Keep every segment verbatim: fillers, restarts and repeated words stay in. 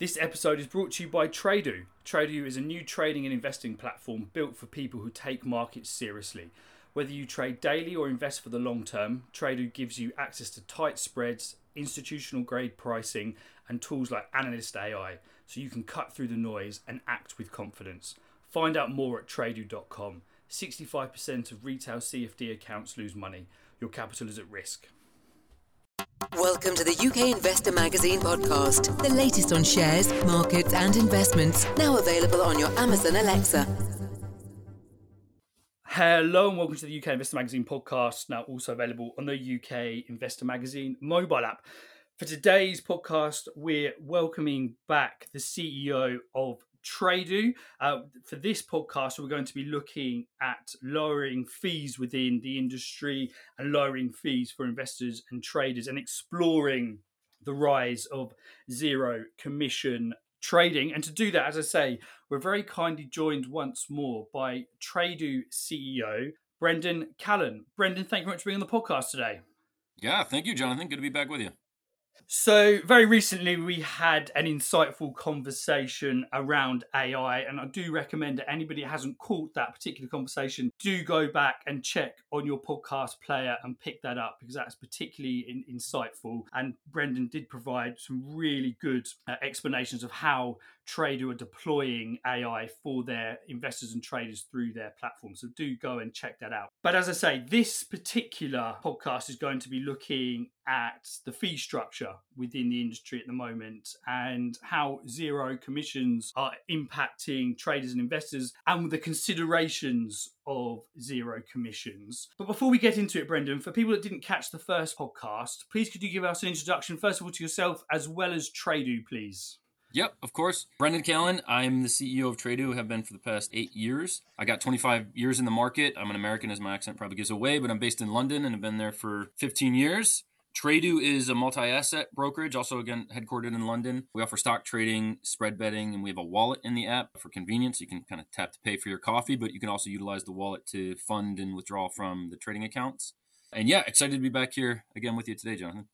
This episode is brought to you by Tradu. Tradu is a new trading and investing platform built for people who take markets seriously. Whether you trade daily or invest for the long term, Tradu gives you access to tight spreads, institutional grade pricing, and tools like Analyst A I, so you can cut through the noise and act with confidence. Find out more at tradu dot com. sixty-five percent of retail C F D accounts lose money. Your capital is at risk. Welcome to the U K Investor Magazine podcast, the latest on shares, markets and investments, now available on your Amazon Alexa. Hello and welcome to the U K Investor Magazine podcast, now also available on the U K Investor Magazine mobile app. For today's podcast, we're welcoming back the C E O of Tradu. Uh, for this podcast, we're going to be looking at lowering fees within the industry and lowering fees for investors and traders and exploring the rise of zero commission trading. And to do that, as I say, we're very kindly joined once more by Tradu C E O, Brendan Callan. Brendan, thank you very much for being on the podcast today. Yeah, thank you, Jonathan. Good to be back with you. So very recently we had an insightful conversation around A I, and I do recommend that anybody who hasn't caught that particular conversation, do go back and check on your podcast player and pick that up, because that's particularly in, insightful. And Brendan did provide some really good uh, explanations of how Tradu are deploying A I for their investors and traders through their platform. So do go and check that out. But as I say, this particular podcast is going to be looking at the fee structure within the industry at the moment and how zero commissions are impacting traders and investors and the considerations of zero commissions. But before we get into it, Brendan, for people that didn't catch the first podcast, please could you give us an introduction, first of all, to yourself as well as Tradu, please? Yep, of course. Brendan Callan. I'm the C E O of Tradu, have been for the past eight years. I got twenty-five years in the market. I'm an American, as my accent probably gives away, but I'm based in London and have been there for fifteen years. Tradu is a multi-asset brokerage, also, again, headquartered in London. We offer stock trading, spread betting, and we have a wallet in the app for convenience. You can kind of tap to pay for your coffee, but you can also utilize the wallet to fund and withdraw from the trading accounts. And yeah, excited to be back here again with you today, Jonathan.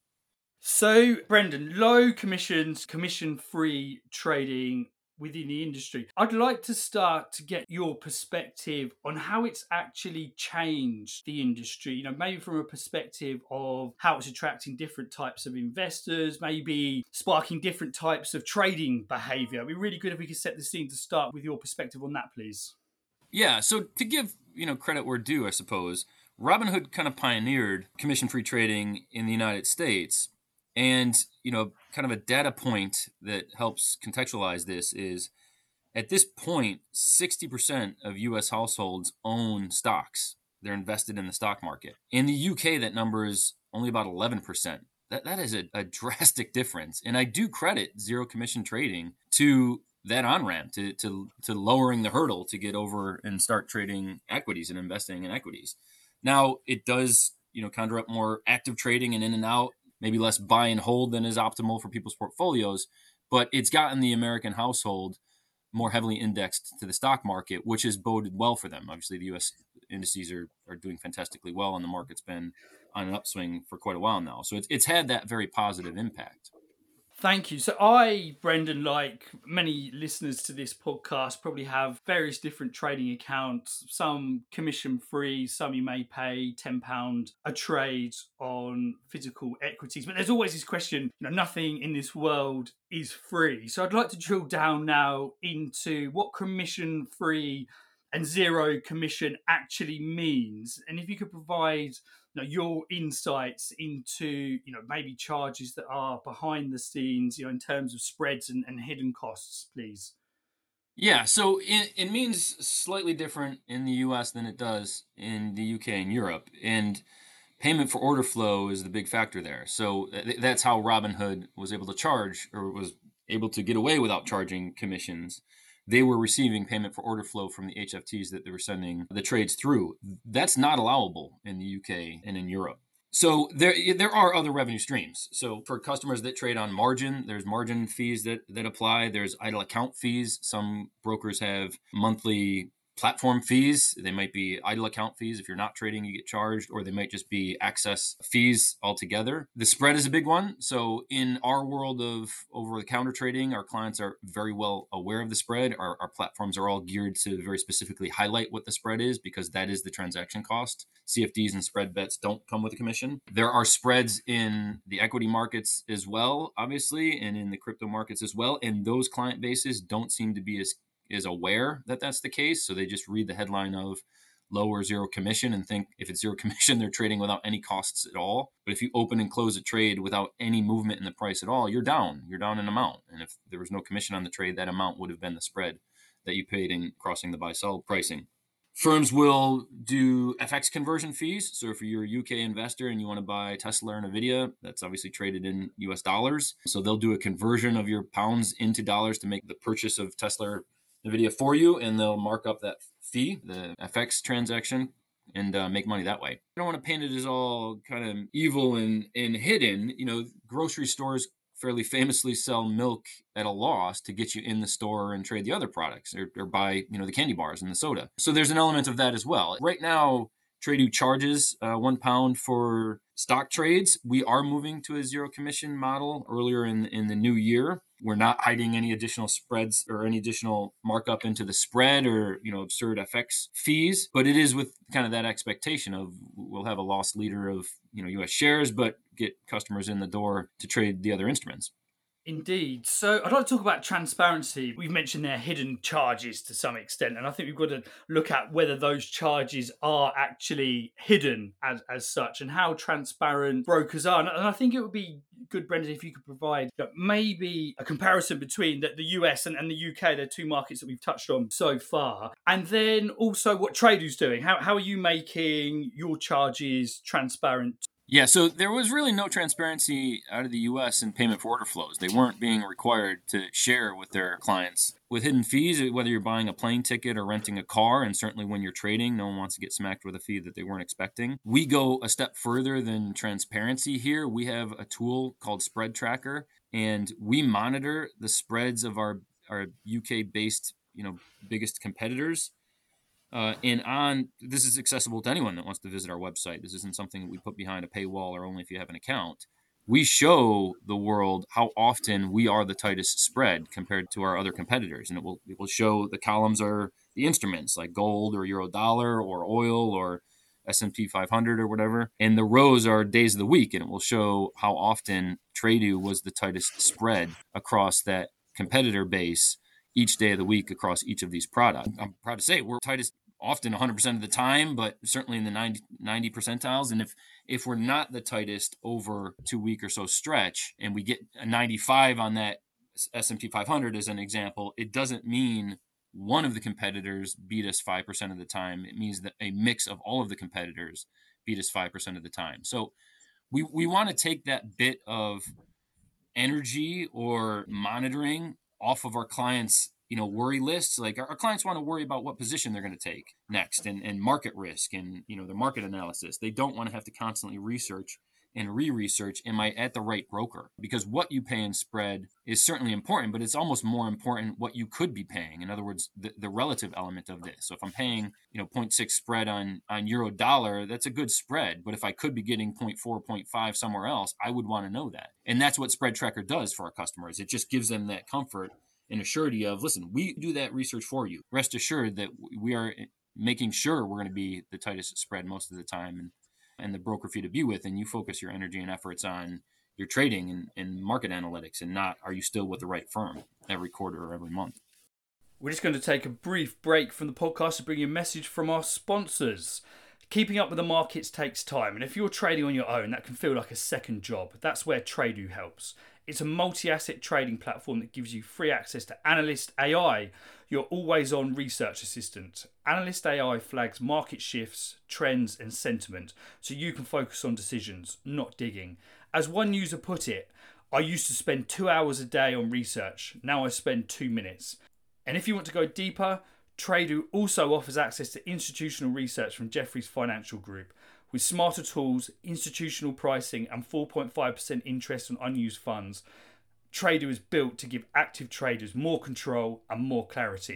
So, Brendan, low commissions, commission-free trading within the industry. I'd like to start to get your perspective on how it's actually changed the industry, you know, maybe from a perspective of how it's attracting different types of investors, maybe sparking different types of trading behavior. It'd be really good if we could set the scene to start with your perspective on that, please. Yeah, so to give, you know, credit where due, I suppose, Robinhood kind of pioneered commission-free trading in the United States. And, you know, kind of a data point that helps contextualize this is, at this point, sixty percent of U S households own stocks. They're invested in the stock market. In the U K, that number is only about eleven percent. That That is a, a drastic difference. And I do credit zero commission trading to that on-ramp, to, to, to lowering the hurdle to get over and start trading equities and investing in equities. Now, it does, you know, conjure up more active trading and in and out, maybe less buy and hold than is optimal for people's portfolios, but it's gotten the American household more heavily indexed to the stock market, which has boded well for them. Obviously, the U S indices are, are doing fantastically well, and the market's been on an upswing for quite a while now. So it's, it's had that very positive impact. Thank you. So I, Brendan, like many listeners to this podcast, probably have various different trading accounts, some commission-free, some you may pay ten pounds a trade on physical equities. But there's always this question, you know, nothing in this world is free. So I'd like to drill down now into what commission-free and zero commission actually means. And if you could provide, you know, your insights into, you know, maybe charges that are behind the scenes, you know, in terms of spreads and, and hidden costs, please. Yeah, so it, it means slightly different in the U S than it does in the U K and Europe. And payment for order flow is the big factor there. So th- that's how Robinhood was able to charge, or was able to get away without charging commissions. They were receiving payment for order flow from the H F Ts that they were sending the trades through. That's not allowable in the U K and in Europe. So there there are other revenue streams. So for customers that trade on margin, there's margin fees that, that apply. There's idle account fees. Some brokers have monthly platform fees. They might be idle account fees. If you're not trading, you get charged, or they might just be access fees altogether. The spread is a big one. So in our world of over-the-counter trading, our clients are very well aware of the spread. Our, our platforms are all geared to very specifically highlight what the spread is, because that is the transaction cost. C F Ds and spread bets don't come with a commission. There are spreads in the equity markets as well, obviously, and in the crypto markets as well. And those client bases don't seem to be as is aware that that's the case. So they just read the headline of low or zero commission and think if it's zero commission, they're trading without any costs at all. But if you open and close a trade without any movement in the price at all, you're down. You're down an amount. And if there was no commission on the trade, that amount would have been the spread that you paid in crossing the buy-sell pricing. Firms will do F X conversion fees. So if you're a U K investor and you want to buy Tesla or Nvidia, that's obviously traded in U S dollars. So they'll do a conversion of your pounds into dollars to make the purchase of Tesla or Nvidia for you, and they'll mark up that fee, the F X transaction, and uh, make money that way. I don't want to paint it as all kind of evil and, and hidden. You know, grocery stores fairly famously sell milk at a loss to get you in the store and trade the other products, or, or buy, you know, the candy bars and the soda. So there's an element of that as well. Right now, Tradu charges uh, one pound for stock trades. We are moving to a zero commission model earlier in, in the new year. We're not hiding any additional spreads or any additional markup into the spread or, you know, absurd F X fees. But it is with kind of that expectation of we'll have a loss leader of, you know, U S shares, but get customers in the door to trade the other instruments. Indeed. So I'd like to talk about transparency. We've mentioned their hidden charges to some extent, and I think we've got to look at whether those charges are actually hidden as, as such and how transparent brokers are. And I think it would be good, Brendan, if you could provide you know, maybe a comparison between the, the U S and, and the U K, the two markets that we've touched on so far, and then also what Tradu's doing. How, how are you making your charges transparent? Yeah, so there was really no transparency out of the U S in payment for order flows. They weren't being required to share with their clients. With hidden fees, whether you're buying a plane ticket or renting a car, and certainly when you're trading, no one wants to get smacked with a fee that they weren't expecting. We go a step further than transparency here. We have a tool called Spread Tracker, and we monitor the spreads of our, our U K-based, you know, biggest competitors. Uh, and on this is accessible to anyone that wants to visit our website. This isn't something that we put behind a paywall or only if you have an account. We show the world how often we are the tightest spread compared to our other competitors. And it will it will show the columns are the instruments like gold or euro dollar or oil or S and P five hundred or whatever. And the rows are days of the week. And it will show how often Tradu was the tightest spread across that competitor base each day of the week across each of these products. I'm proud to say we're tightest often one hundred percent of the time, but certainly in the ninety, ninety percentiles. And if if we're not the tightest over two week or so stretch, and we get a ninety-five on that S and P five hundred as an example, it doesn't mean one of the competitors beat us five percent of the time. It means that a mix of all of the competitors beat us five percent of the time. So we, we want to take that bit of energy or monitoring off of our clients' you know, worry lists. Like our, our clients want to worry about what position they're going to take next and, and market risk and, you know, their market analysis. They don't want to have to constantly research and re-research, am I at the right broker? Because what you pay in spread is certainly important, but it's almost more important what you could be paying. In other words, the, the relative element of this. So if I'm paying, you know, zero point six spread on, on euro dollar, that's a good spread. But if I could be getting zero point four, zero point five somewhere else, I would want to know that. And that's what Spread Tracker does for our customers. It just gives them that comfort and assurity of, listen, we do that research for you. Rest assured that we are making sure we're going to be the tightest spread most of the time and, and the broker fee to be with. And you focus your energy and efforts on your trading and, and market analytics and not, are you still with the right firm every quarter or every month? We're just going to take a brief break from the podcast to bring you a message from our sponsors. Keeping up with the markets takes time, and if you're trading on your own, that can feel like a second job. That's where Tradu helps. It's a multi-asset trading platform that gives you free access to Analyst A I, your always-on research assistant. Analyst A I flags market shifts, trends, and sentiment, so you can focus on decisions, not digging. As one user put it, I used to spend two hours a day on research. Now I spend two minutes. And if you want to go deeper, Tradu also offers access to institutional research from Jefferies Financial Group. With smarter tools, institutional pricing, and four point five percent interest on unused funds, Tradu is built to give active traders more control and more clarity.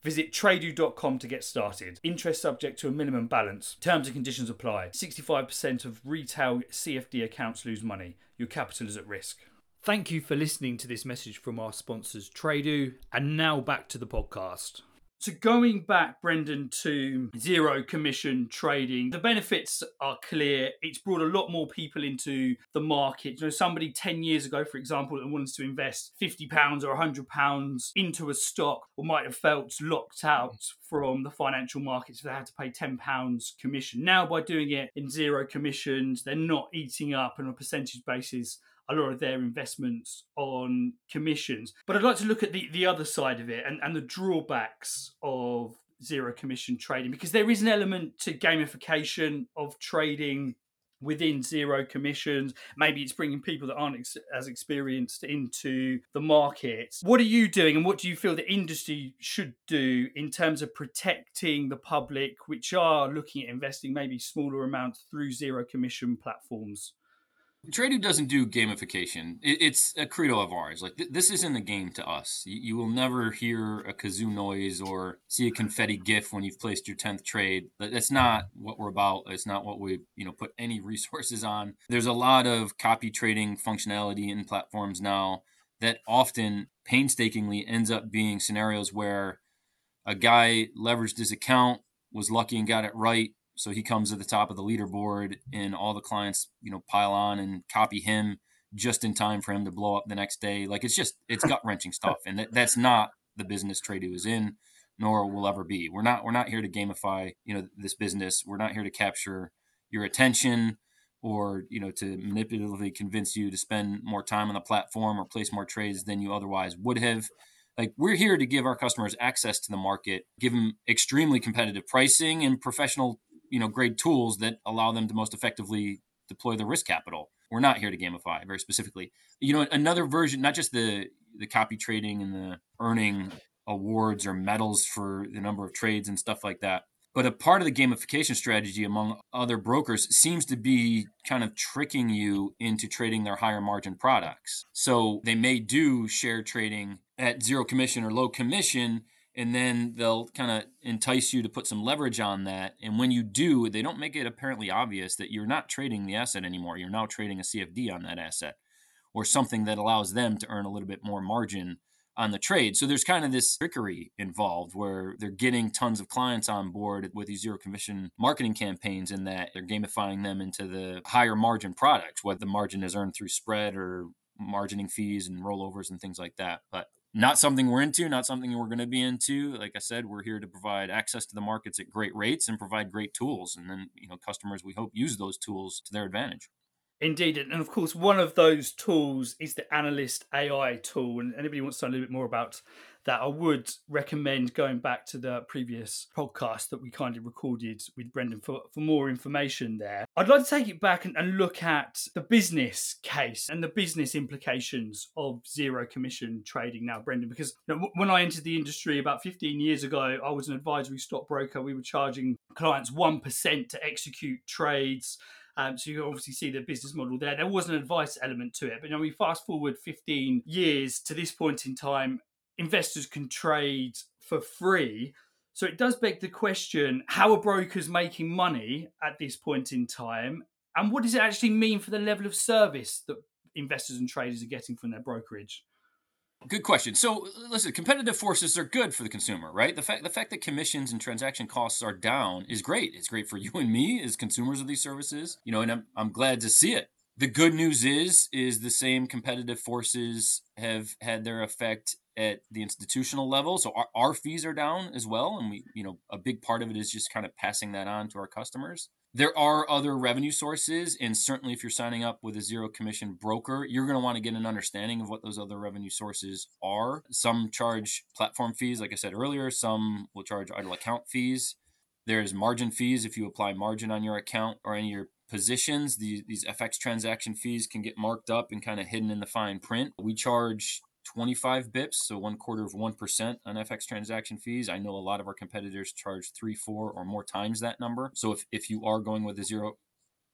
Visit tradeoo dot com to get started. Interest subject to a minimum balance. Terms and conditions apply. sixty-five percent of retail C F D accounts lose money. Your capital is at risk. Thank you for listening to this message from our sponsors, Tradeoo. And now back to the podcast. So going back, Brendan, to zero commission trading, the benefits are clear. It's brought a lot more people into the market. You know, somebody ten years ago, for example, that wanted to invest fifty pounds or one hundred pounds into a stock, or might have felt locked out from the financial markets if they had to pay ten pounds commission. Now, by doing it in zero commissions, they're not eating up on a percentage basis a lot of their investments on commissions. But I'd like to look at the, the other side of it and, and the drawbacks of zero commission trading, because there is an element to gamification of trading within zero commissions. Maybe it's bringing people that aren't ex- as experienced into the market. What are you doing, and what do you feel the industry should do in terms of protecting the public, which are looking at investing maybe smaller amounts through zero commission platforms? Tradeoo doesn't do gamification. It, it's a credo of ours. Like th- this isn't a game to us. You, you will never hear a kazoo noise or see a confetti gif when you've placed your tenth trade. That's not what we're about. It's not what we you know put any resources on. There's a lot of copy trading functionality in platforms now that often painstakingly ends up being scenarios where a guy leveraged his account, was lucky and got it right. So he comes to the top of the leaderboard and all the clients, you know, pile on and copy him just in time for him to blow up the next day. Like it's just, it's gut wrenching stuff. And that, that's not the business Tradeoo is in, nor will ever be. We're not, we're not here to gamify, you know, this business. We're not here to capture your attention or, you know, to manipulatively convince you to spend more time on the platform or place more trades than you otherwise would have. Like we're here to give our customers access to the market, give them extremely competitive pricing and professional you know, grade tools that allow them to most effectively deploy their risk capital. We're not here to gamify very specifically. You know, another version, not just the the copy trading and the earning awards or medals for the number of trades and stuff like that, but a part of the gamification strategy among other brokers seems to be kind of tricking you into trading their higher margin products. So they may do share trading at zero commission or low commission, and then they'll kind of entice you to put some leverage on that. And when you do, they don't make it apparently obvious that you're not trading the asset anymore. You're now trading a C F D on that asset or something that allows them to earn a little bit more margin on the trade. So there's kind of this trickery involved where they're getting tons of clients on board with these zero commission marketing campaigns, in that they're gamifying them into the higher margin products, whether the margin is earned through spread or margining fees and rollovers and things like that. But not something we're into, not something we're going to be into. Like I said, we're here to provide access to the markets at great rates and provide great tools. And then, you know, customers, we hope, use those tools to their advantage. Indeed. And of course, one of those tools is the Analyst A I tool. And anybody wants to know a little bit more about that, I would recommend going back to the previous podcast that we kindly recorded with Brendan for, for more information there. I'd like to take it back and, and look at the business case and the business implications of zero commission trading now, Brendan, because you know, when I entered the industry about fifteen years ago, I was an advisory stockbroker. We were charging clients one percent to execute trades. Um, so you can obviously see the business model there. There was an advice element to it. But you know, we fast forward fifteen years to this point in time, investors can trade for free. So it does beg the question, how are brokers making money at this point in time? And what does it actually mean for the level of service that investors and traders are getting from their brokerage? Good question. So listen, competitive forces are good for the consumer, right? The fact the fact that commissions and transaction costs are down is great. It's great for you and me as consumers of these services, you know, and I'm I'm glad to see it. The good news is is the same competitive forces have had their effect at the institutional level. So our, our fees are down as well. And we, you know, a big part of it is just kind of passing that on to our customers. There are other revenue sources. And certainly if you're signing up with a zero commission broker, you're going to want to get an understanding of what those other revenue sources are. Some charge platform fees, like I said earlier. Some will charge idle account fees. There's margin fees if you apply margin on your account or any of your positions. These, these F X transaction fees can get marked up and kind of hidden in the fine print. We charge twenty-five bips, so one quarter of one percent on F X transaction fees. I know a lot of our competitors charge three, four, or more times that number. So if, if you are going with a zero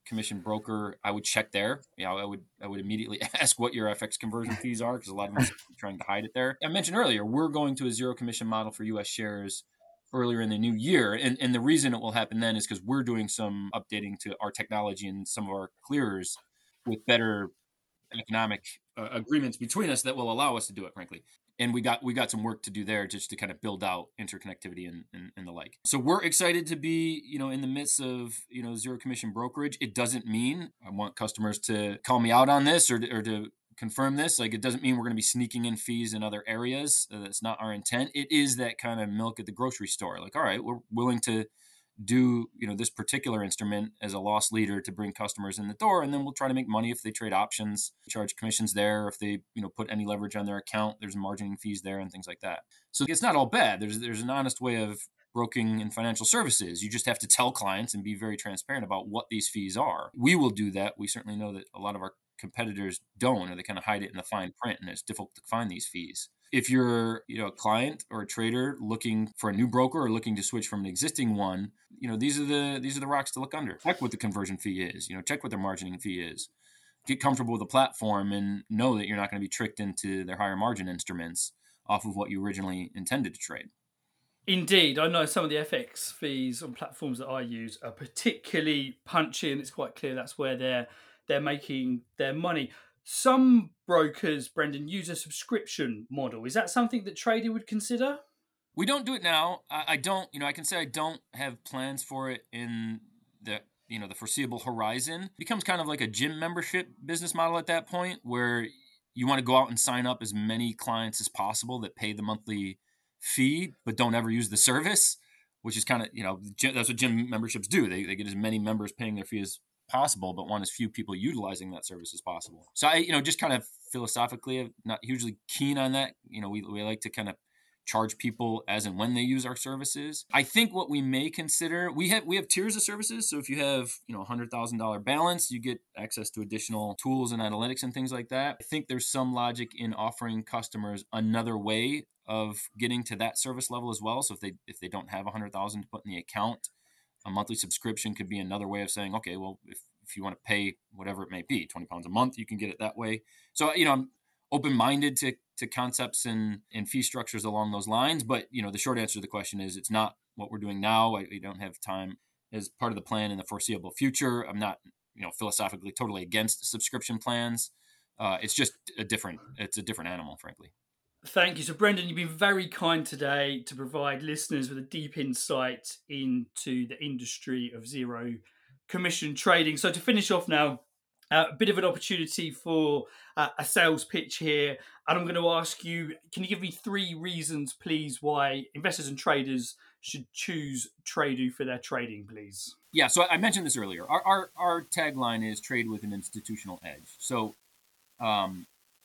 commission broker, I would check there. You know, I would I would immediately ask what your F X conversion fees are, because a lot of them are trying to hide it there. I mentioned earlier, we're going to a zero commission model for U S shares earlier in the new year. And, and the reason it will happen then is because we're doing some updating to our technology and some of our clearers with better economic uh, agreements between us that will allow us to do it, frankly. And we got we got some work to do there just to kind of build out interconnectivity and, and, and the like. So we're excited to be, you know, in the midst of, you know, zero commission brokerage. It doesn't mean I want customers to call me out on this or, or to confirm this. Like, it doesn't mean we're going to be sneaking in fees in other areas. Uh, that's not our intent. It is that kind of milk at the grocery store. Like, all right, we're willing to do, you know, this particular instrument as a loss leader to bring customers in the door, and then we'll try to make money if they trade options, charge commissions there. If they, you know, put any leverage on their account, there's margining fees there and things like that. So it's not all bad. There's there's an honest way of broking in financial services. You just have to tell clients and be very transparent about what these fees are. We will do that. We certainly know that a lot of our competitors don't, or they kind of hide it in the fine print, and it's difficult to find these fees. If you're, you know, a client or a trader looking for a new broker or looking to switch from an existing one, you know, these are the these are the rocks to look under. Check what the conversion fee is. You know, check what their margining fee is. Get comfortable with the platform and know that you're not going to be tricked into their higher margin instruments off of what you originally intended to trade. Indeed, I know some of the F X fees on platforms that I use are particularly punchy, and it's quite clear that's where they're they're making their money. Some brokers, Brendan, use a subscription model. Is that something that Trader would consider? We don't do it now. I, I don't, you know, I can say I don't have plans for it in the, you know, the foreseeable horizon. It becomes kind of like a gym membership business model at that point, where you want to go out and sign up as many clients as possible that pay the monthly fee, but don't ever use the service, which is kind of, you know, that's what gym memberships do. They, they get as many members paying their fee as possible, but want as few people utilizing that service as possible. So I, you know, just kind of philosophically, I'm not hugely keen on that. You know, we, we like to kind of charge people as and when they use our services. I think what we may consider, we have we have tiers of services. So if you have, you know, one hundred thousand dollars balance, you get access to additional tools and analytics and things like that. I think there's some logic in offering customers another way of getting to that service level as well. So if they if they don't have one hundred thousand dollars to put in the account, a monthly subscription could be another way of saying, okay, well, if, if you want to pay whatever it may be, twenty pounds a month, you can get it that way. So, you know, I'm open-minded to, to concepts and, and fee structures along those lines. But, you know, the short answer to the question is it's not what we're doing now. I, we don't have time as part of the plan in the foreseeable future. I'm not, you know, philosophically totally against subscription plans. Uh, it's just a different, it's a different animal, frankly. Thank you. So, Brendan, you've been very kind today to provide listeners with a deep insight into the industry of zero commission trading. So, to finish off now, uh, a bit of an opportunity for uh, a sales pitch here. And I'm going to ask you, can you give me three reasons, please, why investors and traders should choose Tradu for their trading, please? Yeah, so I mentioned this earlier. Our our, our tagline is trade with an institutional edge. So, um,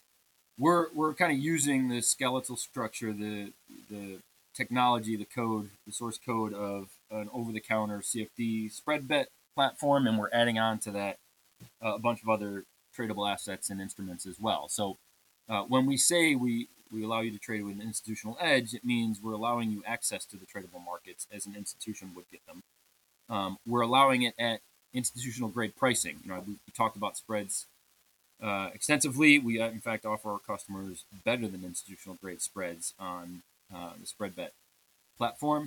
We're we're kind of using the skeletal structure, the the technology, the code, the source code of an over-the-counter C F D spread bet platform, and we're adding on to that uh, a bunch of other tradable assets and instruments as well. So uh, when we say we, we allow you to trade with an institutional edge, it means we're allowing you access to the tradable markets as an institution would get them. Um, we're allowing it at institutional grade pricing. You know, we, we talked about spreads Uh, extensively. We, uh, in fact, offer our customers better than institutional grade spreads on uh, the SpreadBet platform.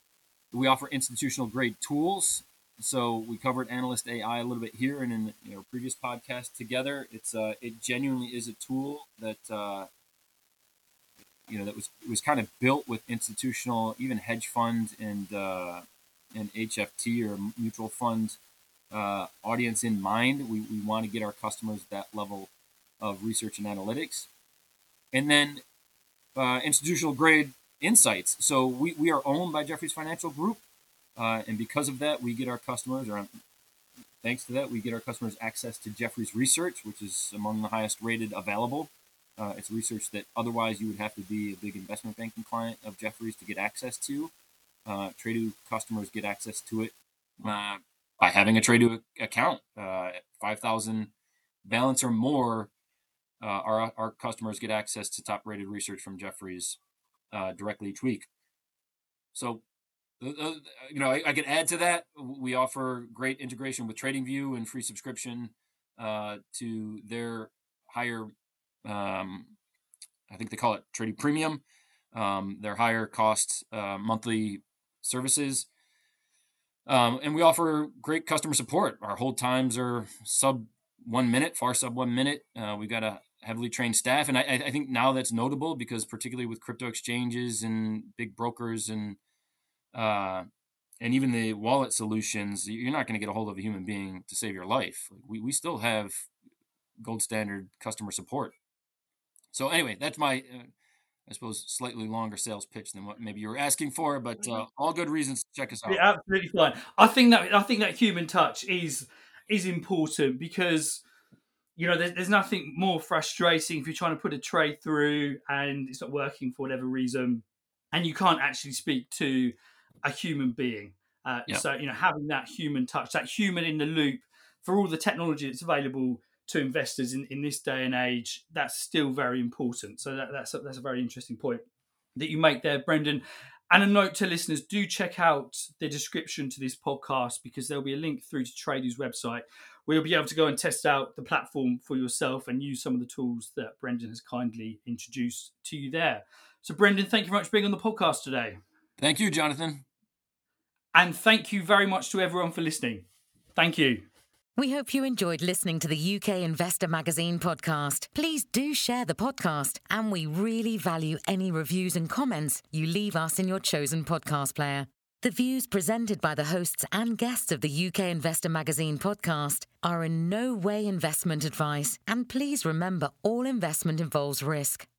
We offer institutional grade tools. So we covered Analyst A I a little bit here and in the, you know, previous podcast together. It's uh, it genuinely is a tool that uh, you know that was was kind of built with institutional, even hedge fund and uh, and H F T or mutual fund Uh, audience in mind. We, we want to get our customers that level of research and analytics. And then uh, institutional grade insights. So we, we are owned by Jefferies Financial Group. Uh, and because of that, we get our customers, or thanks to that, we get our customers access to Jefferies research, which is among the highest rated available. Uh, it's research that otherwise you would have to be a big investment banking client of Jefferies to get access to. Uh, Tradu customers get access to it Uh, by having a Tradu account. Uh, five thousand balance or more, uh, our, our customers get access to top-rated research from Jefferies uh, directly each week. So uh, you know, I, I could add to that. We offer great integration with TradingView and free subscription uh, to their higher, um, I think they call it Trading Premium, um, their higher cost uh, monthly services. Um, and we offer great customer support. Our hold times are sub one minute, far sub one minute. Uh, we've got a heavily trained staff. And I, I think now that's notable because particularly with crypto exchanges and big brokers and uh, and even the wallet solutions, you're not going to get a hold of a human being to save your life. We, we still have gold standard customer support. So anyway, that's my, uh, I suppose, slightly longer sales pitch than what maybe you were asking for, but uh, all good reasons to check us out. Yeah, absolutely fine. I think that I think that human touch is is important because, you know, there's, there's nothing more frustrating if you're trying to put a trade through and it's not working for whatever reason, and you can't actually speak to a human being. Uh, Yeah. So, you know, having that human touch, that human in the loop for all the technology that's available to investors in, in this day and age, that's still very important. So that, that's, a, that's a very interesting point that you make there, Brendan. And a note to listeners, do check out the description to this podcast because there'll be a link through to Trady's website where you'll be able to go and test out the platform for yourself and use some of the tools that Brendan has kindly introduced to you there. So, Brendan, thank you very much for being on the podcast today. Thank you, Jonathan. And thank you very much to everyone for listening. Thank you. We hope you enjoyed listening to the U K Investor Magazine podcast. Please do share the podcast, and we really value any reviews and comments you leave us in your chosen podcast player. The views presented by the hosts and guests of the U K Investor Magazine podcast are in no way investment advice, and please remember all investment involves risk.